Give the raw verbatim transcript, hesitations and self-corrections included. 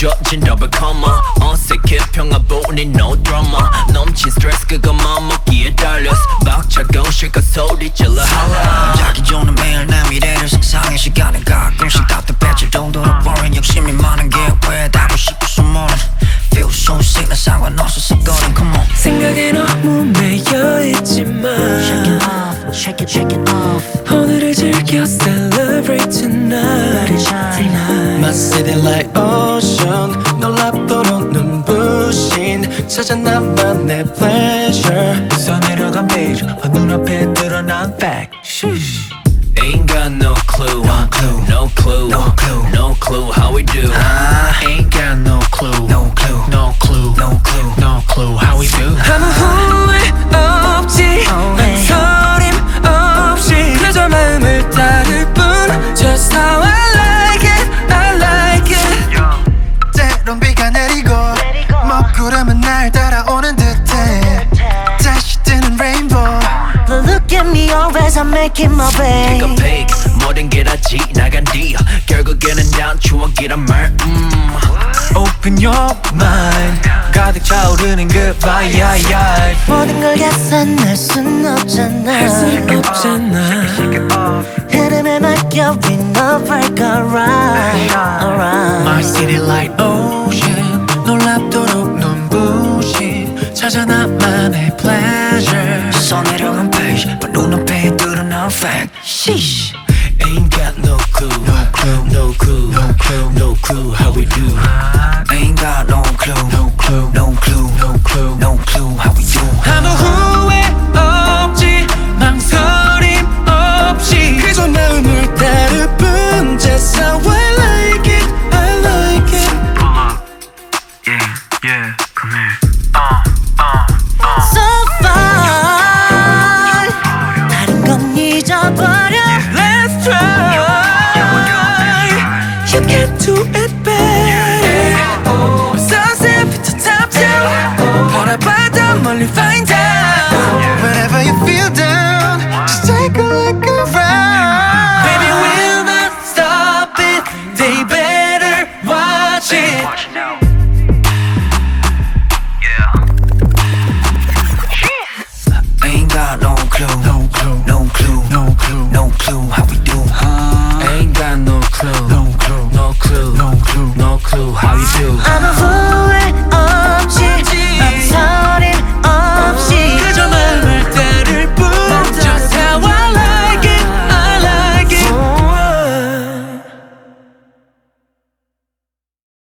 젖진 더블 커머 어색해 평화보니 no drama 넘친 스트레스 그거 맘먹기에 달렸어 벅차고 실컷 소리 질러 holla 자기 전에 매일 내 미래를 상상해 시간은 가끔씩 답답해질 정도로 boring 욕심이 많은 게 왜 답을 싶어서 모른 Feel so sick 나 상관없어 습관은 come on 생각에 너무 매여있지만 Shake it off, shake it, shake it off 오늘을 즐겨 celebrate tonight, Let it shine tonight My city like ocean 놀랍도록 눈부신 찾아 나만의 pleasure 써내려간 page 어, 눈앞에 드러난 fact Sheesh. Ain't got no clue, No clue, no clue, no clue, no clue how we do. ah. Ain't got no clue, No clue, no clue, no clue, no clue how we do. 아무 후회 없지 망설임 없이 그저 마음을 따를 뿐 Just how I like it, I like it 때론 비가 내리고 먹구름은 날 따라오는 듯해 다시 뜨는 rainbow But look at me always I'm making my way Pick a pick, 모든 게 다 지나간 뒤 결국에는 난 추억이란 말 음. Open your mind 가득 차오르는 그 vibe 모든 걸 계산할 순 없잖아 할 수 없잖아 흐름에 맡겨 we never got right alright My city like ocean 놀랍도록 눈부신 찾아 나만의 pleasure 써내려간 page but 눈앞에 드러난 fact Sheesh Ain't got no clue, no clue, no clue, no clue, no clue how we do. Ain't got no clue No clue, No clue no clue. No clue how we do 아무 후회 없지 망설임 없이 그저 마음을 따를 뿐 Just how I like it, I like it Pull up, yeah, yeah, come here. Uh, uh, uh. So far 다른 건 잊어버려 Let's try You can do it better Sunset부터 top down 바라봐도 멀리 find out Whenever you feel down just take a look around Baby we'll not stop it They better watch it Watch it now. Yeah. Ain't got no clue No clue, No clue no clue, No clue how we do Ain't got no clue, No clue, no clue, no clue, no clue how you do. I'm a fool